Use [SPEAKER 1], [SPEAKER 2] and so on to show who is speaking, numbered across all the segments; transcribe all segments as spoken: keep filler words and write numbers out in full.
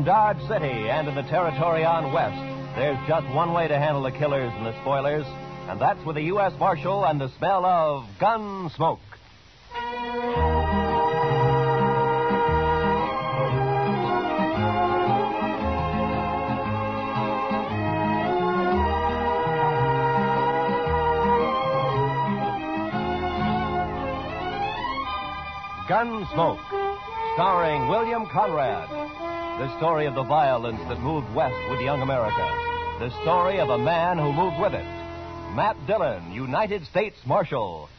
[SPEAKER 1] Dodge City and in the territory on West, there's just one way to handle the killers and the spoilers, and that's with a U S Marshal and the smell of gun smoke. Gunsmoke, starring William Conrad. The story of the violence that moved west with young America. The story of a man who moved with it. Matt Dillon, United States Marshal.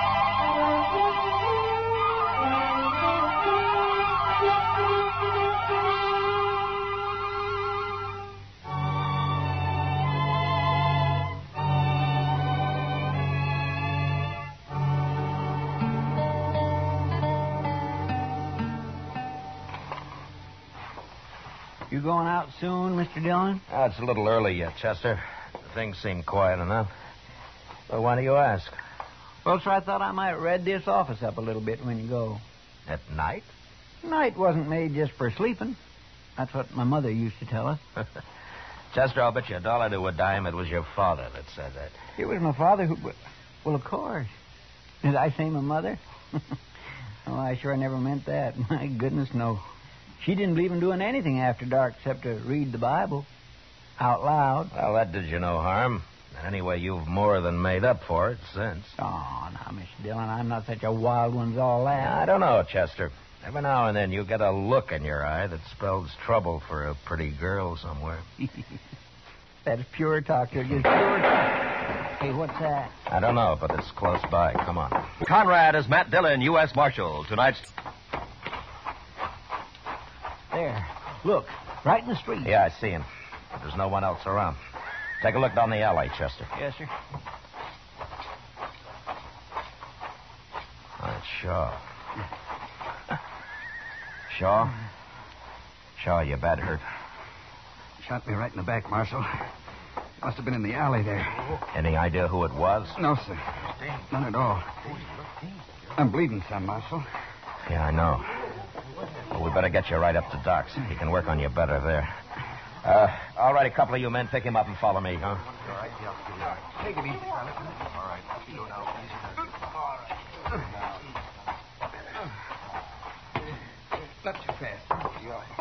[SPEAKER 2] You going out soon, Mister Dillon?
[SPEAKER 3] Oh, it's a little early yet, Chester. Things seem quiet enough. Well, why do you ask?
[SPEAKER 2] Well, sir, I thought I might red this office up a little bit when you go.
[SPEAKER 3] At night?
[SPEAKER 2] Night wasn't made just for sleeping. That's what my mother used to tell us.
[SPEAKER 3] Chester, I'll bet you a dollar to a dime it was your father that said that.
[SPEAKER 2] It was my father who... Well, of course. Did I say my mother? Oh, I sure never meant that. My goodness, no. She didn't believe in doing anything after dark except to read the Bible out loud.
[SPEAKER 3] Well, that did you no harm. And anyway, you've more than made up for it since.
[SPEAKER 2] Oh, now, Mister Dillon, I'm not such a wild one as all that.
[SPEAKER 3] I don't know, Chester. Every now and then you get a look in your eye that spells trouble for a pretty girl somewhere.
[SPEAKER 2] That's pure talk. You're just pure talk. Hey, what's that?
[SPEAKER 3] I don't know, but it's close by. Come on.
[SPEAKER 1] Conrad is Matt Dillon, U S Marshal. Tonight's...
[SPEAKER 2] There. Look, right in the street.
[SPEAKER 3] Yeah, I see him. There's no one else around. Take a look down the alley, Chester.
[SPEAKER 2] Yes, sir.
[SPEAKER 3] Oh, it's Shaw. Shaw? Shaw, you bad hurt.
[SPEAKER 4] Shot me right in the back, Marshal. Must have been in the alley there.
[SPEAKER 3] Any idea who it was?
[SPEAKER 4] No, sir. None at all. I'm bleeding some, Marshal.
[SPEAKER 3] Yeah, I know. Well, we better get you right up to Doc's. He can work on you better there. Uh, all right, a couple of you men, pick him up and follow me, huh?
[SPEAKER 4] All right, yeah. Take it easy, fella. All right. Go now, easy. Not too fast.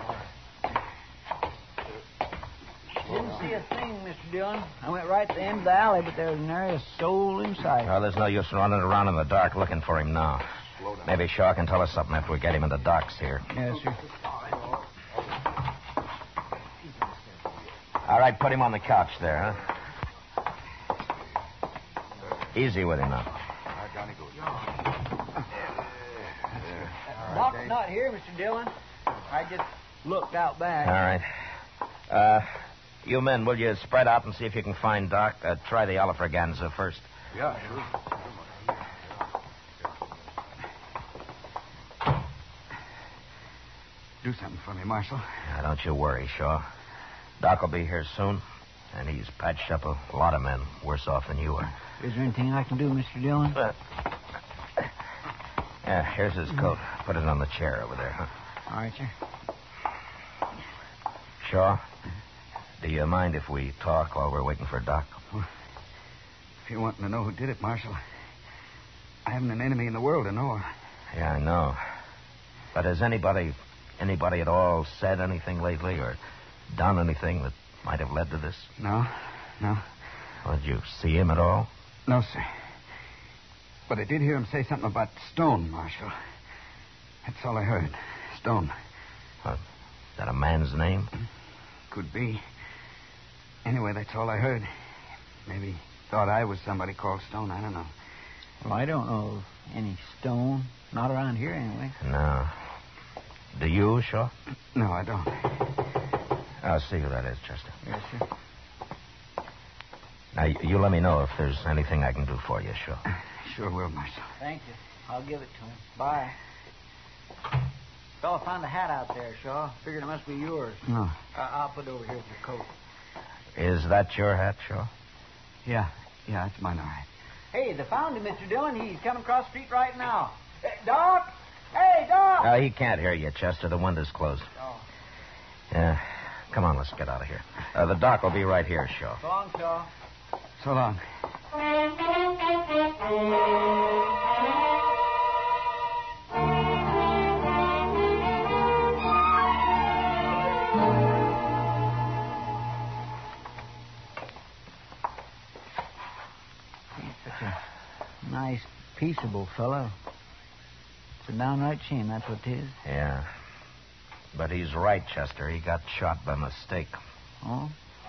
[SPEAKER 2] Didn't see a thing, Mister Dillon. I went right to the end of the alley, but there was nary a soul in sight.
[SPEAKER 3] Well, there's no use running around in the dark looking for him now. Maybe Shaw can tell us something after we get him in the docks here.
[SPEAKER 2] Yes, sir.
[SPEAKER 3] All right, put him on the couch there, huh? Easy with him now.
[SPEAKER 2] Doc's not here, Mister Dillon. I just looked out back.
[SPEAKER 3] All right. Uh, you men, will you spread out and see if you can find Doc? Uh, try the Alfraganza first.
[SPEAKER 4] Yeah, sure. Do something for me, Marshal.
[SPEAKER 3] Now, don't you worry, Shaw. Doc will be here soon, and he's patched up a lot of men worse off than you are.
[SPEAKER 2] Is there anything I can do, Mister Dillon?
[SPEAKER 3] Uh, yeah, here's his coat. Put it on the chair over there, huh?
[SPEAKER 2] All right, sir.
[SPEAKER 3] Shaw, do you mind if we talk while we're waiting for Doc?
[SPEAKER 4] Well, if you're wanting to know who did it, Marshal, I haven't an enemy in the world to know her.
[SPEAKER 3] Yeah, I know. But has anybody, anybody at all said anything lately or done anything that might have led to this?
[SPEAKER 4] No, no.
[SPEAKER 3] Well, did you see him at all?
[SPEAKER 4] No, sir. But I did hear him say something about Stone, Marshal. That's all I heard. Stone.
[SPEAKER 3] Uh, is that a man's name?
[SPEAKER 4] Could be. Anyway, that's all I heard. Maybe thought I was somebody called Stone. I don't know.
[SPEAKER 2] Well, I don't know of any Stone. Not around here, anyway.
[SPEAKER 3] No. Do you, Shaw?
[SPEAKER 4] No, I don't.
[SPEAKER 3] I'll see who that is, Chester.
[SPEAKER 2] Yes, sir.
[SPEAKER 3] Now, you, you let me know if there's anything I can do for you, Shaw.
[SPEAKER 4] Sure will, Marshal.
[SPEAKER 2] Thank you. I'll give it to him. Bye. Fella found a hat out there, Shaw. Figured it must be yours.
[SPEAKER 4] No.
[SPEAKER 2] Uh, I'll put it over here with your coat.
[SPEAKER 3] Is that your hat, Shaw?
[SPEAKER 4] Yeah. Yeah, it's mine, all right.
[SPEAKER 2] Hey, they found him, Mister Dillon. He's coming across the street right now. Hey, Doc! Hey, Doc!
[SPEAKER 3] No, he can't hear you, Chester. The window's closed.
[SPEAKER 2] Oh.
[SPEAKER 3] Yeah. Come on, let's get out of here. Uh, the doc will be right here, Shaw.
[SPEAKER 2] So long, Shaw.
[SPEAKER 4] So long.
[SPEAKER 2] He's such a nice, peaceable fellow. It's a downright shame, that's what it is.
[SPEAKER 3] Yeah. But he's right, Chester. He got shot by mistake.
[SPEAKER 2] Oh?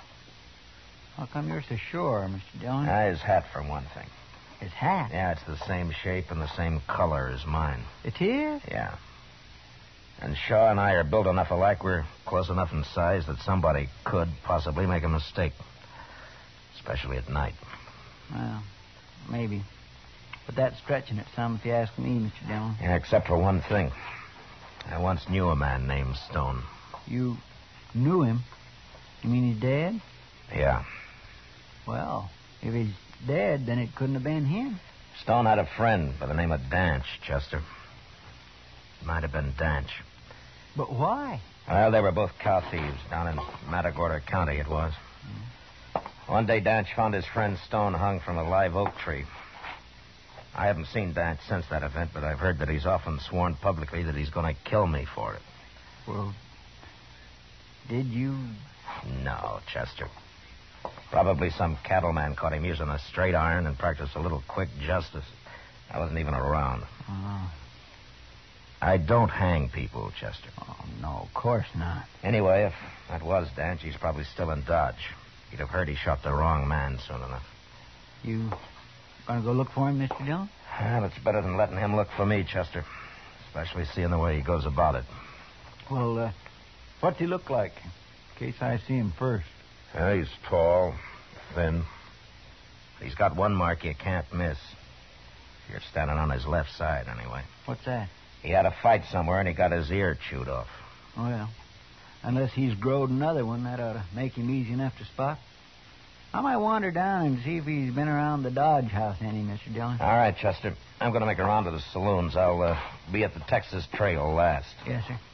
[SPEAKER 2] How come you're so sure, Mister Dillon?
[SPEAKER 3] Ah, his hat, for one thing.
[SPEAKER 2] His hat?
[SPEAKER 3] Yeah, it's the same shape and the same color as mine.
[SPEAKER 2] It is?
[SPEAKER 3] Yeah. And Shaw and I are built enough alike, we're close enough in size that somebody could possibly make a mistake. Especially at night.
[SPEAKER 2] Well, maybe. But that's stretching it some, if you ask me, Mister Dillon.
[SPEAKER 3] Yeah, except for one thing. I once knew a man named Stone.
[SPEAKER 2] You knew him? You mean he's dead?
[SPEAKER 3] Yeah.
[SPEAKER 2] Well, if he's dead, then it couldn't have been him.
[SPEAKER 3] Stone had a friend by the name of Danch, Chester. Might have been Danch.
[SPEAKER 2] But why?
[SPEAKER 3] Well, they were both cow thieves down in Matagorda County, it was. Mm. One day, Danch found his friend Stone hung from a live oak tree. I haven't seen Danch since that event, but I've heard that he's often sworn publicly that he's going to kill me for it.
[SPEAKER 2] Well, did you?
[SPEAKER 3] No, Chester. Probably some cattleman caught him using a straight iron and practiced a little quick justice. I wasn't even around.
[SPEAKER 2] Oh.
[SPEAKER 3] I don't hang people, Chester.
[SPEAKER 2] Oh, no, of course not.
[SPEAKER 3] Anyway, if that was Danch, he's probably still in Dodge. He'd have heard he shot the wrong man soon enough.
[SPEAKER 2] You going to go look for him, Mister Dillon?
[SPEAKER 3] Well, it's better than letting him look for me, Chester. Especially seeing the way he goes about it.
[SPEAKER 2] Well, uh, what's he look like? In case I see him first.
[SPEAKER 3] Yeah, he's tall, thin. He's got one mark you can't miss. You're standing on his left side, anyway.
[SPEAKER 2] What's that?
[SPEAKER 3] He had a fight somewhere, and he got his ear chewed off.
[SPEAKER 2] Well, unless he's growed another one, that ought to make him easy enough to spot. I might wander down and see if he's been around the Dodge house any, Mister Dillon.
[SPEAKER 3] All right, Chester. I'm going to make a round to the saloons. I'll uh, be at the Texas Trail last.
[SPEAKER 2] Yes, sir.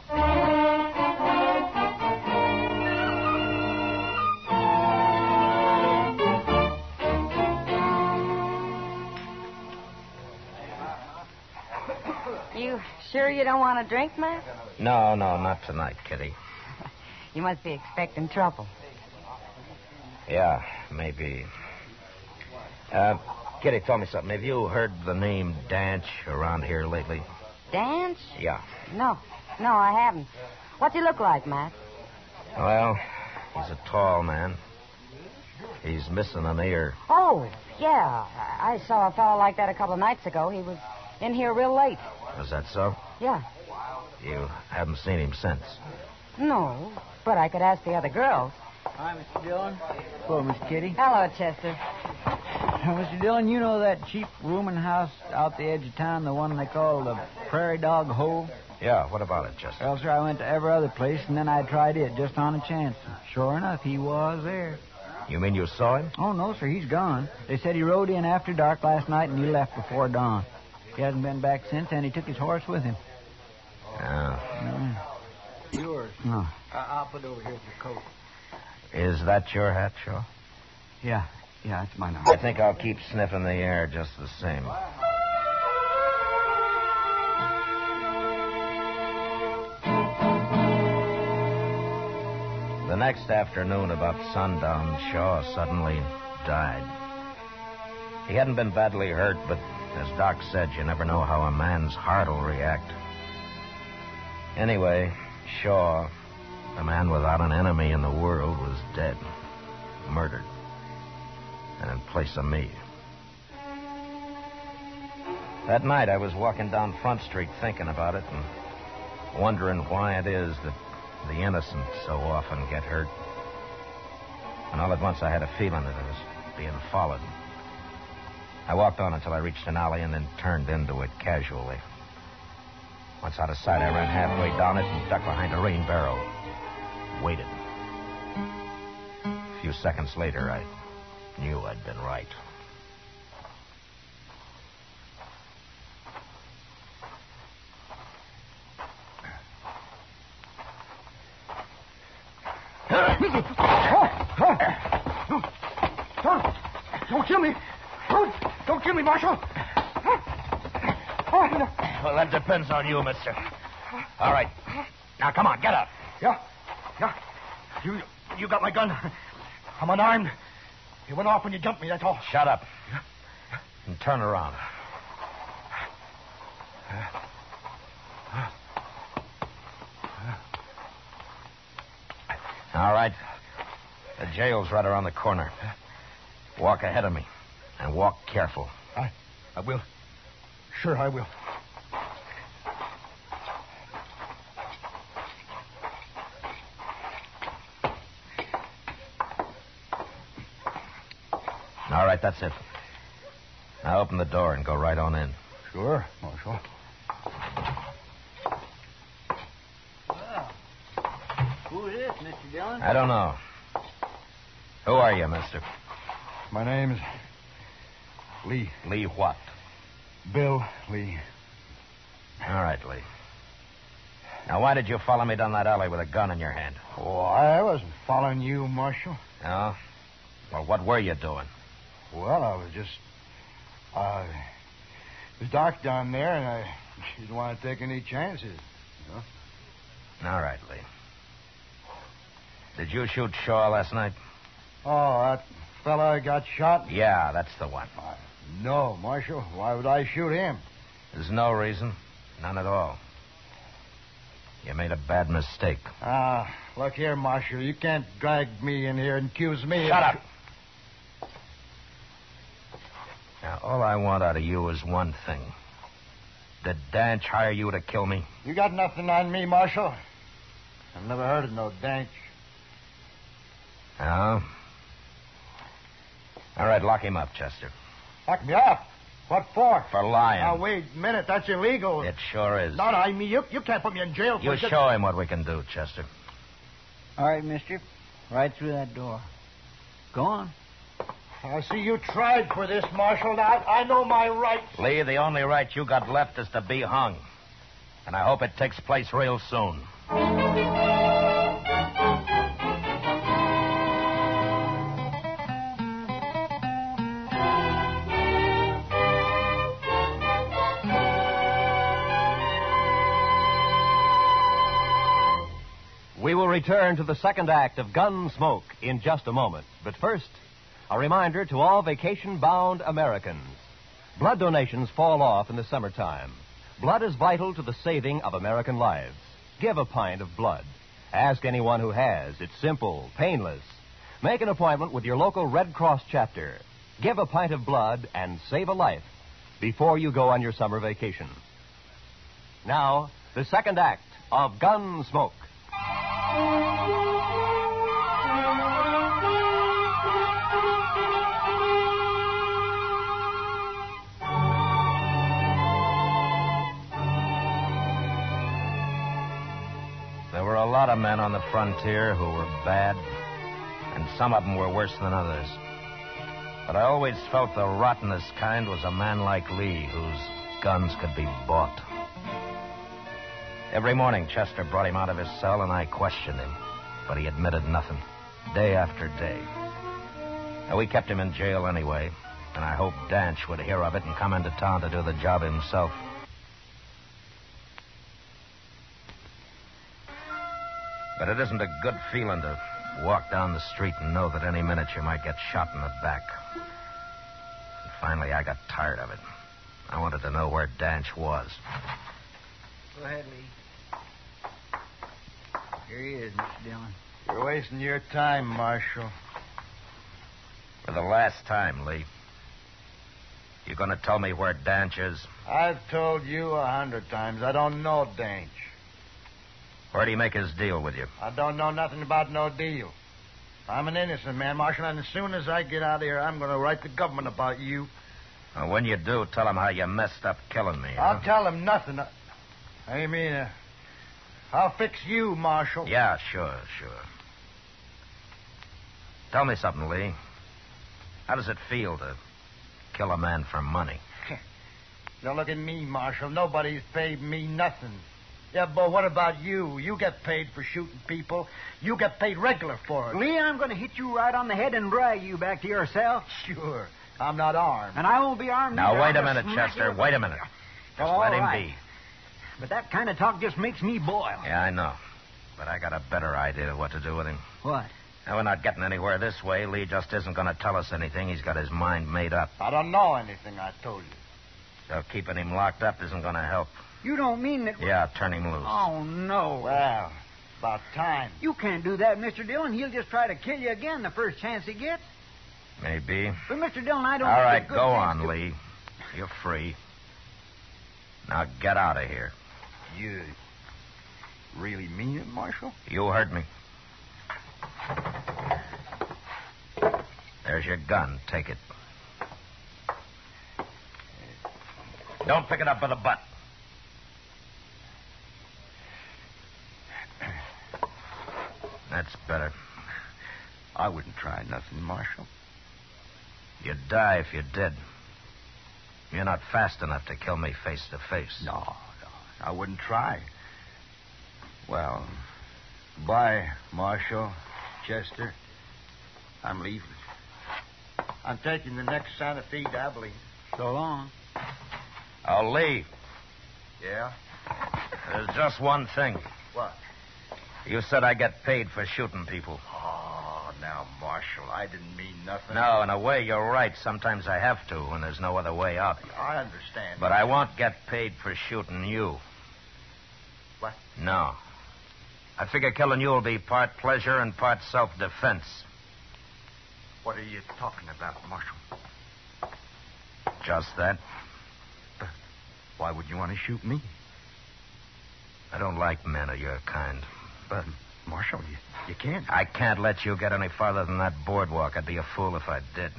[SPEAKER 5] You sure you don't want a drink, Matt?
[SPEAKER 3] No, no, not tonight, Kitty.
[SPEAKER 5] You must be expecting trouble.
[SPEAKER 3] Yeah, maybe. Uh, Kitty, tell me something. Have you heard the name Danch around here lately?
[SPEAKER 5] Danch?
[SPEAKER 3] Yeah.
[SPEAKER 5] No. No, I haven't. What's he look like, Matt?
[SPEAKER 3] Well, he's a tall man. He's missing an ear.
[SPEAKER 5] Oh, yeah. I saw a fellow like that a couple of nights ago. He was in here real late.
[SPEAKER 3] Was that so?
[SPEAKER 5] Yeah.
[SPEAKER 3] You haven't seen him since?
[SPEAKER 5] No, but I could ask the other girls.
[SPEAKER 2] Hi, Mister Dillon. Hello, Miss Kitty.
[SPEAKER 5] Hello, Chester.
[SPEAKER 2] Uh, Mister Dillon, you know that cheap rooming house out the edge of town, the one they call the Prairie Dog Hole?
[SPEAKER 3] Yeah, what about it, Chester?
[SPEAKER 2] Well, sir, I went to every other place, and then I tried it just on a chance. Sure enough, he was there.
[SPEAKER 3] You mean you saw him?
[SPEAKER 2] Oh, no, sir, he's gone. They said he rode in after dark last night, and he left before dawn. He hasn't been back since, and he took his horse with him.
[SPEAKER 3] Yeah.
[SPEAKER 2] No. Yours. No. I- I'll put it over here with your coat.
[SPEAKER 3] Is that your hat, Shaw?
[SPEAKER 4] Yeah, yeah, it's mine.
[SPEAKER 3] I think I'll keep sniffing the air just the same. The next afternoon, about sundown, Shaw suddenly died. He hadn't been badly hurt, but as Doc said, you never know how a man's heart will react. Anyway, Shaw, the man without an enemy in the world, was dead. Murdered. And in place of me. That night, I was walking down Front Street thinking about it and wondering why it is that the innocent so often get hurt. And all at once, I had a feeling that I was being followed. I walked on until I reached an alley and then turned into it casually. Once out of sight, I ran halfway down it and ducked behind a rain barrel. Waited. A few seconds later, I knew I'd been right.
[SPEAKER 6] Don't, don't kill me. Don't, don't kill me, Marshal.
[SPEAKER 3] Well, that depends on you, mister. All right. Now, come on, get up.
[SPEAKER 6] Yeah, yeah. You, you got my gun. I'm unarmed. It went off when you jumped me, that's all.
[SPEAKER 3] Shut up. And turn around. All right. The jail's right around the corner. Walk ahead of me. And walk careful.
[SPEAKER 6] I, I will. Sure, I will.
[SPEAKER 3] All right, that's it. Now open the door and go right on in.
[SPEAKER 6] Sure, Marshal.
[SPEAKER 2] Well, who is this, Mister Dillon?
[SPEAKER 3] I don't know. Who are you, mister?
[SPEAKER 6] My name's Lee.
[SPEAKER 3] Lee what?
[SPEAKER 6] Bill Lee.
[SPEAKER 3] All right, Lee. Now, why did you follow me down that alley with a gun in your hand?
[SPEAKER 6] Oh, I wasn't following you, Marshal.
[SPEAKER 3] No? Well, what were you doing?
[SPEAKER 6] Well, I was just... Uh, it was dark down there, and I didn't want to take any chances. You know?
[SPEAKER 3] All right, Lee. Did you shoot Shaw last night?
[SPEAKER 6] Oh, that fella got shot?
[SPEAKER 3] Yeah, that's the one.
[SPEAKER 6] Uh, no, Marshal. Why would I shoot him?
[SPEAKER 3] There's no reason. None at all. You made a bad mistake.
[SPEAKER 6] Ah, look here, Marshal. You can't drag me in here and accuse me
[SPEAKER 3] Shut
[SPEAKER 6] of...
[SPEAKER 3] up. Now, all I want out of you is one thing. Did Danch hire you to kill me?
[SPEAKER 6] You got nothing on me, Marshal. I've never heard of no Danch.
[SPEAKER 3] No? All right, lock him up, Chester.
[SPEAKER 6] Lock me up? What for?
[SPEAKER 3] For lying.
[SPEAKER 6] Now, wait a minute. That's illegal.
[SPEAKER 3] It sure is.
[SPEAKER 6] No, no, I mean, you, you can't put me in jail for
[SPEAKER 3] You
[SPEAKER 6] just...
[SPEAKER 3] show him what we can do, Chester.
[SPEAKER 2] All right, mister. Right through that door. Go on.
[SPEAKER 6] I see you tried for this, Marshal. Now, I, I know my rights.
[SPEAKER 3] Lee, the only right you got left is to be hung. And I hope it takes place real soon.
[SPEAKER 1] We will return to the second act of Gunsmoke in just a moment. But first, a reminder to all vacation-bound Americans. Blood donations fall off in the summertime. Blood is vital to the saving of American lives. Give a pint of blood. Ask anyone who has. It's simple, painless. Make an appointment with your local Red Cross chapter. Give a pint of blood and save a life before you go on your summer vacation. Now, the second act of Gunsmoke.
[SPEAKER 3] There were a lot of men on the frontier who were bad, and some of them were worse than others. But I always felt the rottenest kind was a man like Lee, whose guns could be bought. Every morning, Chester brought him out of his cell, and I questioned him. But he admitted nothing, day after day. And we kept him in jail anyway, and I hoped Danch would hear of it and come into town to do the job himself. But it isn't a good feeling to walk down the street and know that any minute you might get shot in the back. And finally, I got tired of it. I wanted to know where Danch was.
[SPEAKER 2] Go ahead, Lee. Here he is, Mister Dillon.
[SPEAKER 6] You're wasting your time, Marshal.
[SPEAKER 3] For the last time, Lee. You going to tell me where Danch is?
[SPEAKER 6] I've told you a hundred times. I don't know Danch.
[SPEAKER 3] Where'd he make his deal with you?
[SPEAKER 6] I don't know nothing about no deal. I'm an innocent man, Marshal, and as soon as I get out of here, I'm going to write the government about you.
[SPEAKER 3] Well, when you do, tell him how you messed up killing me.
[SPEAKER 6] I'll
[SPEAKER 3] huh?
[SPEAKER 6] tell him nothing. I mean, uh, I'll fix you, Marshal.
[SPEAKER 3] Yeah, sure, sure. Tell me something, Lee. How does it feel to kill a man for money?
[SPEAKER 6] Don't look at me, Marshal. Nobody's paid me nothing. Yeah, but what about you? You get paid for shooting people. You get paid regular for it.
[SPEAKER 2] Lee, I'm going to hit you right on the head and drag you back to your cell.
[SPEAKER 6] Sure. I'm not armed.
[SPEAKER 2] And I won't be armed
[SPEAKER 3] Now,
[SPEAKER 2] either.
[SPEAKER 3] wait a
[SPEAKER 2] I'll
[SPEAKER 3] minute,
[SPEAKER 2] just smack
[SPEAKER 3] Chester.
[SPEAKER 2] you.
[SPEAKER 3] Wait a minute. Just
[SPEAKER 2] All
[SPEAKER 3] let him
[SPEAKER 2] right.
[SPEAKER 3] be.
[SPEAKER 2] But that kind of talk just makes me boil.
[SPEAKER 3] Yeah, I know. But I got a better idea of what to do with him.
[SPEAKER 2] What?
[SPEAKER 3] Now, we're not getting anywhere this way. Lee just isn't going to tell us anything. He's got his mind made up.
[SPEAKER 6] I don't know anything I told you.
[SPEAKER 3] So keeping him locked up isn't going to help.
[SPEAKER 2] You don't mean that...
[SPEAKER 3] Yeah, turn him loose.
[SPEAKER 2] Oh, no.
[SPEAKER 6] Well, about time.
[SPEAKER 2] You can't do that, Mister Dillon. He'll just try to kill you again the first chance he gets.
[SPEAKER 3] Maybe.
[SPEAKER 2] But, Mister Dillon, I don't...
[SPEAKER 3] All
[SPEAKER 2] think
[SPEAKER 3] right,
[SPEAKER 2] it's good
[SPEAKER 3] go
[SPEAKER 2] things
[SPEAKER 3] on,
[SPEAKER 2] to-
[SPEAKER 3] Lee. You're free. Now get out of here.
[SPEAKER 6] You really mean it, Marshal?
[SPEAKER 3] You heard me. There's your gun. Take it. Don't pick it up by the butt. That's better.
[SPEAKER 6] I wouldn't try nothing, Marshal.
[SPEAKER 3] You'd die if you did. You're not fast enough to kill me face to face.
[SPEAKER 6] No, no, I wouldn't try. Well, bye, Marshal, Chester. I'm leaving. I'm taking the next Santa Fe to Abilene.
[SPEAKER 2] So long.
[SPEAKER 3] Oh, Lee,
[SPEAKER 6] Yeah?
[SPEAKER 3] there's just one thing.
[SPEAKER 6] What?
[SPEAKER 3] You said I get paid for shooting people.
[SPEAKER 6] Oh, now, Marshal, I didn't mean nothing.
[SPEAKER 3] No, in a way, you're right. Sometimes I have to when there's no other way out.
[SPEAKER 6] I understand.
[SPEAKER 3] But I won't get paid for shooting you.
[SPEAKER 6] What?
[SPEAKER 3] No. I figure killing you will be part pleasure and part self-defense.
[SPEAKER 6] What are you talking about, Marshal?
[SPEAKER 3] Just that.
[SPEAKER 6] Why would you want to shoot me?
[SPEAKER 3] I don't like men of your kind.
[SPEAKER 6] But, Marshal, you, you can't.
[SPEAKER 3] I can't let you get any farther than that boardwalk. I'd be a fool if I did.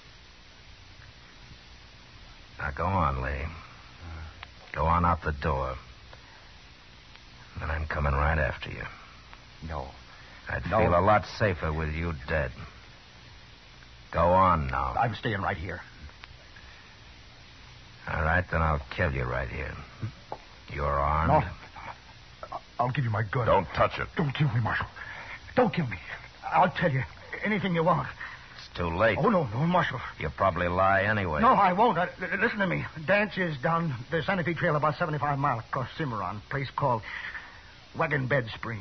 [SPEAKER 3] Now, go on, Lee. Go on out the door. And I'm coming right after you.
[SPEAKER 6] No.
[SPEAKER 3] I'd
[SPEAKER 6] No.
[SPEAKER 3] feel a lot safer with you dead. Go on now.
[SPEAKER 6] I'm staying right here.
[SPEAKER 3] All right, then I'll kill you right here. You're armed.
[SPEAKER 6] No. I'll give you my gun.
[SPEAKER 3] Don't touch it.
[SPEAKER 6] Don't kill me, Marshal. Don't kill me. I'll tell you anything you want.
[SPEAKER 3] It's too late.
[SPEAKER 6] Oh, no, no, Marshal.
[SPEAKER 3] You'll probably lie anyway.
[SPEAKER 6] No, I won't. Uh, l- listen to me. Dance is down the Santa Fe Trail about seventy-five miles across Cimarron, a place called Wagon Bed Springs.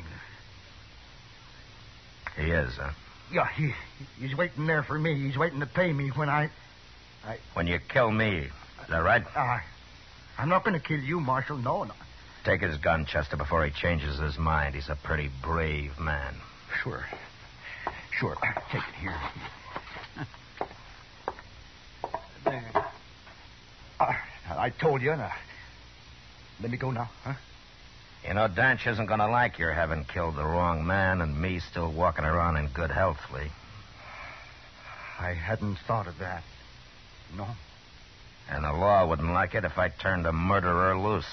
[SPEAKER 3] He is, huh?
[SPEAKER 6] Yeah, he, he's waiting there for me. He's waiting to pay me when I... I...
[SPEAKER 3] When you kill me. Is that right?
[SPEAKER 6] Uh, I'm not going to kill you, Marshal. No, no.
[SPEAKER 3] Take his gun, Chester, before he changes his mind. He's a pretty brave man.
[SPEAKER 6] Sure. Sure. Take it here.
[SPEAKER 2] There.
[SPEAKER 6] Uh, I told you. Now, let me go now, huh?
[SPEAKER 3] You know, Danch isn't going to like your having killed the wrong man and me still walking around in good health, Lee.
[SPEAKER 6] I hadn't thought of that. No.
[SPEAKER 3] And the law wouldn't like it if I turned a murderer loose.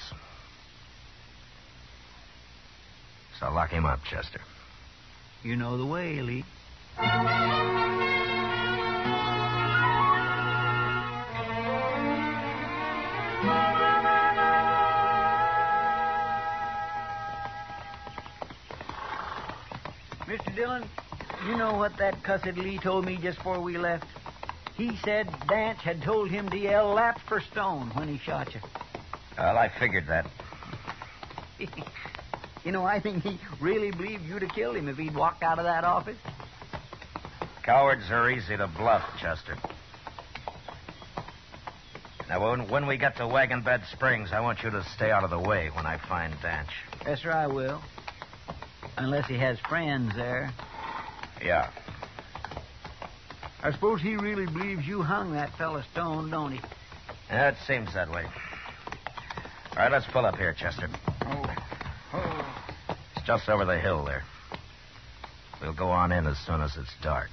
[SPEAKER 3] So lock him up, Chester.
[SPEAKER 2] You know the way, Lee. Mister Dillon, you know what that cussed Lee told me just before we left? He said Dance had told him to yell laps for stone when he shot you.
[SPEAKER 3] Well, I figured that.
[SPEAKER 2] You know, I think he really believed you'd have killed him if he'd walked out of that office.
[SPEAKER 3] Cowards are easy to bluff, Chester. Now, when, when we get to Wagon Bed Springs, I want you to stay out of the way when I find Danch.
[SPEAKER 2] Yes, sir, I will. Unless he has friends there.
[SPEAKER 3] Yeah.
[SPEAKER 2] I suppose he really believes you hung that fella Stone, don't he?
[SPEAKER 3] Yeah, it seems that way. All right, let's pull up here, Chester.
[SPEAKER 2] Oh. Oh.
[SPEAKER 3] It's just over the hill there. We'll go on in as soon as it's dark.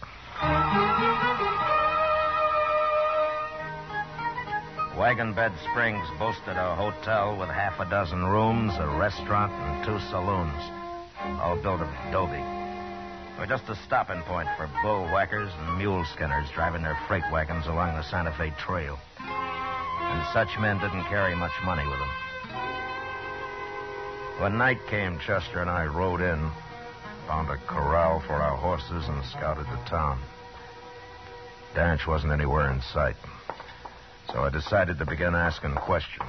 [SPEAKER 3] Wagon Bed Springs boasted a hotel with half a dozen rooms, a restaurant, and two saloons, all built of adobe. We're just a stopping point for bull whackers and mule skinners driving their freight wagons along the Santa Fe Trail. And such men didn't carry much money with them. When night came, Chester and I rode in, found a corral for our horses, and scouted the town. Danch wasn't anywhere in sight, so I decided to begin asking questions.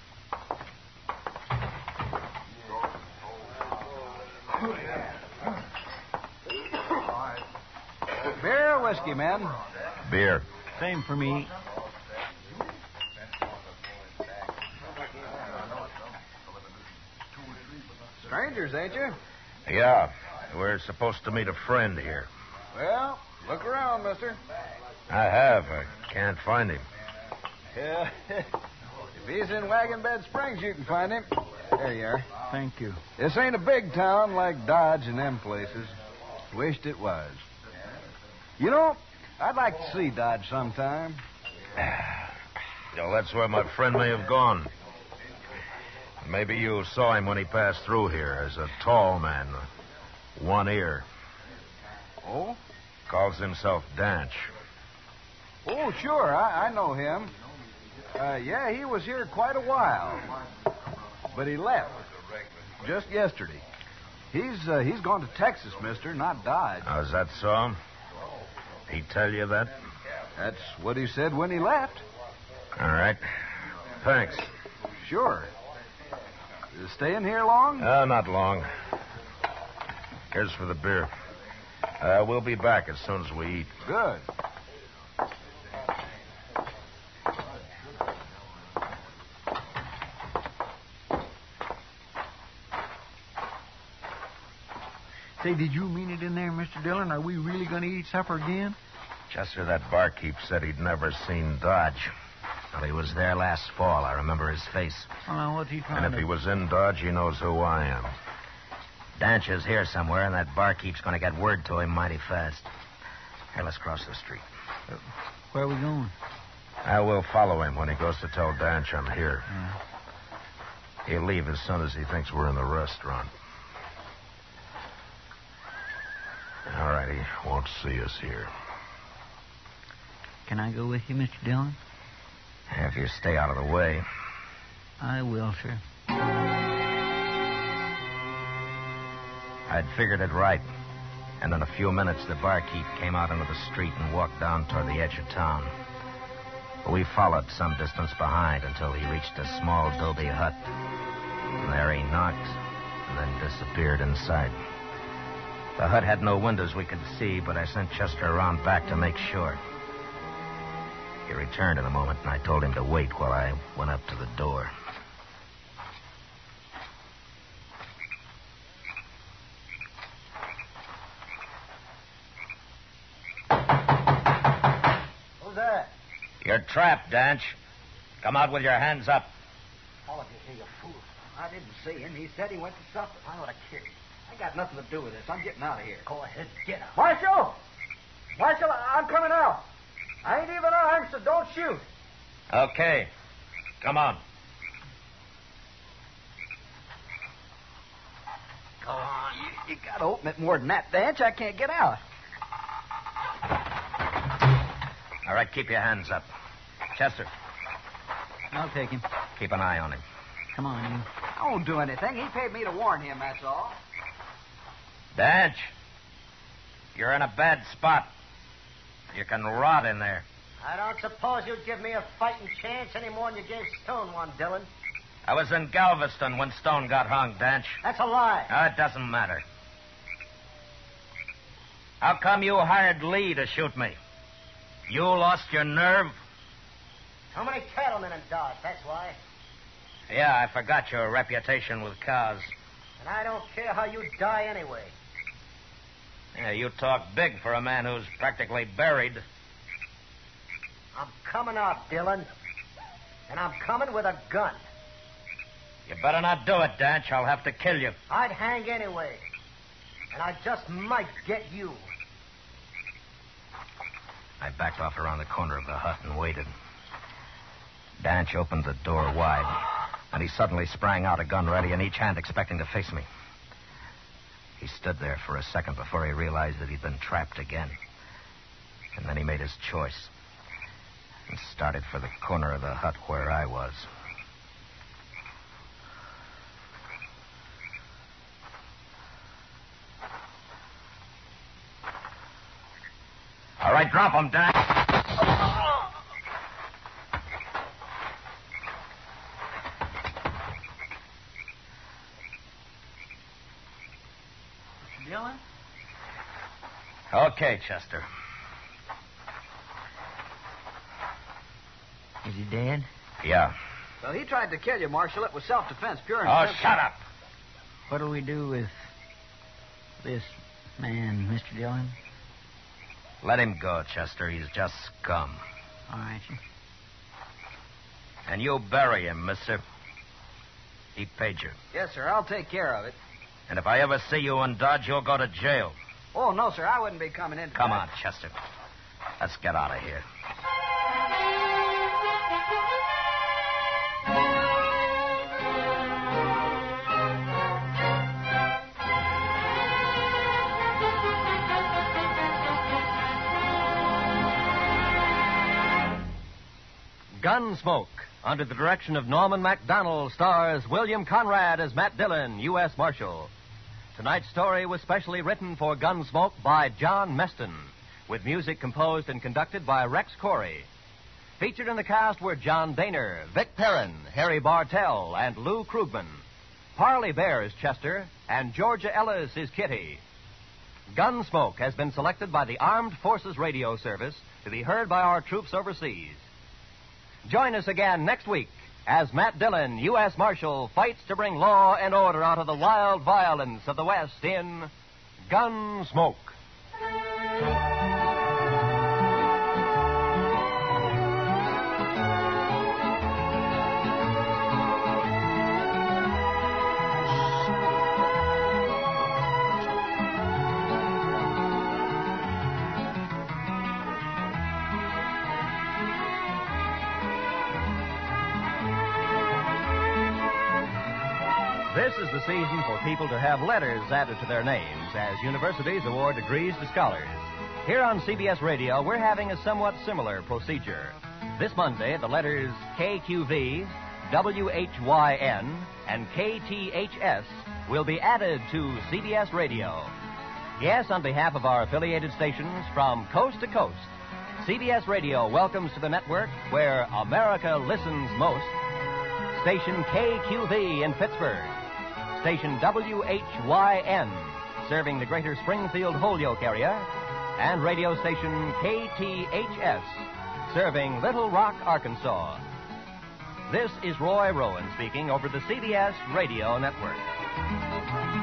[SPEAKER 4] Beer or whiskey, men?
[SPEAKER 3] Beer.
[SPEAKER 2] Same for me.
[SPEAKER 4] Strangers, ain't you?
[SPEAKER 3] Yeah, we're supposed to meet a friend here.
[SPEAKER 4] Well, look around, mister.
[SPEAKER 3] I have. I can't find him.
[SPEAKER 4] Yeah. If he's in Wagon Bed Springs, you can find him. There you are.
[SPEAKER 2] Thank you.
[SPEAKER 4] This ain't a big town like Dodge and them places. Wished it was. You know, I'd like to see Dodge sometime.
[SPEAKER 3] Well, that's where my friend may have gone. Maybe you saw him when he passed through here as a tall man, one ear.
[SPEAKER 4] Oh?
[SPEAKER 3] Calls himself Danch.
[SPEAKER 4] Oh, sure. I, I know him. Uh, yeah, he was here quite a while. But he left. Just yesterday. He's uh, he's gone to Texas, mister, not Dodge.
[SPEAKER 3] Oh, is that so? He tell you that?
[SPEAKER 4] That's what he said when he left.
[SPEAKER 3] All right. Thanks.
[SPEAKER 4] Sure. You staying here long?
[SPEAKER 3] Uh, not long. Here's for the beer. Uh, we'll be back as soon as we eat.
[SPEAKER 4] Good.
[SPEAKER 2] Say, did you mean it in there, Mister Dillon? Are we really going to eat supper again?
[SPEAKER 3] Chester, that barkeep said he'd never seen Dodge. Well, he was there last fall. I remember his face.
[SPEAKER 2] Well, now, what's he trying
[SPEAKER 3] And if
[SPEAKER 2] to...
[SPEAKER 3] he was in Dodge, he knows who I am.
[SPEAKER 7] Danch is here somewhere, and that barkeep's going to get word to him mighty fast. Here, let's cross the street.
[SPEAKER 2] Uh, where are we going?
[SPEAKER 3] I will follow him when he goes to tell Danch I'm here.
[SPEAKER 2] Yeah.
[SPEAKER 3] He'll leave as soon as he thinks we're in the restaurant. All right, he won't see us here.
[SPEAKER 2] Can I go with you, Mister Dillon?
[SPEAKER 3] If you stay out of the way.
[SPEAKER 2] I will, sir.
[SPEAKER 3] I'd figured it right. And in a few minutes, the barkeep came out into the street and walked down toward the edge of town. We followed some distance behind until he reached a small adobe hut. And there he knocked and then disappeared inside. The hut had no windows we could see, but I sent Chester around back to make sure. He returned in a moment, and I told him to wait while I went up to the door.
[SPEAKER 7] Who's that?
[SPEAKER 3] You're trapped, Danch. Come out with your hands up.
[SPEAKER 7] All of you, you fool. I didn't see him. He said he went to supper. I ought to kick him. I got nothing to do with this. I'm getting out of here. Go ahead, get out.
[SPEAKER 8] Marshal! Marshal, I'm coming out. I ain't even armed, so don't shoot.
[SPEAKER 3] Okay. Come on.
[SPEAKER 4] Go on. You, you got to open it more than that, Danch. I can't get out.
[SPEAKER 3] All right, keep your hands up. Chester,
[SPEAKER 2] I'll take him.
[SPEAKER 3] keep an eye on him.
[SPEAKER 2] Come on, you.
[SPEAKER 4] I won't do anything. He paid me to warn him, that's all.
[SPEAKER 3] Danch, you're in a bad spot. You can rot in there.
[SPEAKER 7] I don't suppose you'd give me a fighting chance any more than you gave Stone one, Dillon.
[SPEAKER 3] I was in Galveston when Stone got hung, Danch.
[SPEAKER 7] That's a lie.
[SPEAKER 3] Oh, it doesn't matter. How come you hired Lee to shoot me? You lost your nerve?
[SPEAKER 7] How many cattlemen in Dodge, that's why.
[SPEAKER 3] Yeah, I forgot your reputation with cows.
[SPEAKER 7] And I don't care how you die anyway.
[SPEAKER 3] Yeah, you talk big for a man who's practically buried.
[SPEAKER 7] I'm coming out, Dillon. And I'm coming with a gun.
[SPEAKER 3] You better not do it, Danch. I'll have to kill you.
[SPEAKER 7] I'd hang anyway. And I just might get you.
[SPEAKER 3] I backed off around the corner of the hut and waited. Danch opened the door wide, and he suddenly sprang out, a gun ready in each hand, expecting to face me. He stood there for a second before he realized that he'd been trapped again. And then he made his choice and started for the corner of the hut where I was. boy. Drop him, Dan.
[SPEAKER 2] Mister Dillon?
[SPEAKER 3] Okay, Chester.
[SPEAKER 2] Is he dead?
[SPEAKER 3] Yeah.
[SPEAKER 4] Well, he tried to kill you, Marshal. It was self-defense, pure and
[SPEAKER 3] Oh,
[SPEAKER 4] simple.
[SPEAKER 3] shut up.
[SPEAKER 2] What'll we do with this man, Mister Dillon?
[SPEAKER 3] Let him go, Chester. He's just scum.
[SPEAKER 2] All right, sir.
[SPEAKER 3] And you bury him, mister. He paid you.
[SPEAKER 4] Yes, sir. I'll take care of it.
[SPEAKER 3] And if I ever see you in Dodge, you'll go to jail.
[SPEAKER 4] Oh, no, sir. I wouldn't be coming in.
[SPEAKER 3] Come on, Chester. Let's get out of here.
[SPEAKER 1] Gunsmoke, under the direction of Norman MacDonald, stars William Conrad as Matt Dillon, U S Marshal. Tonight's story was specially written for Gunsmoke by John Meston, with music composed and conducted by Rex Corey. Featured in the cast were John Daner, Vic Perrin, Harry Bartell, and Lou Krugman. Parley Bear is Chester, and Georgia Ellis is Kitty. Gunsmoke has been selected by the Armed Forces Radio Service to be heard by our troops overseas. Join us again next week as Matt Dillon, U S Marshal, fights to bring law and order out of the wild violence of the West in Gunsmoke. This is the season for people to have letters added to their names as universities award degrees to scholars. Here on C B S Radio, we're having a somewhat similar procedure. This Monday, the letters K Q V, W H Y N, and K T H S will be added to C B S Radio. Yes, on behalf of our affiliated stations from coast to coast, C B S Radio welcomes to the network where America listens most, station K Q V in Pittsburgh, station W H Y N, serving the greater Springfield Holyoke area, and radio station K T H S, serving Little Rock, Arkansas. This is Roy Rowan speaking over the C B S Radio Network.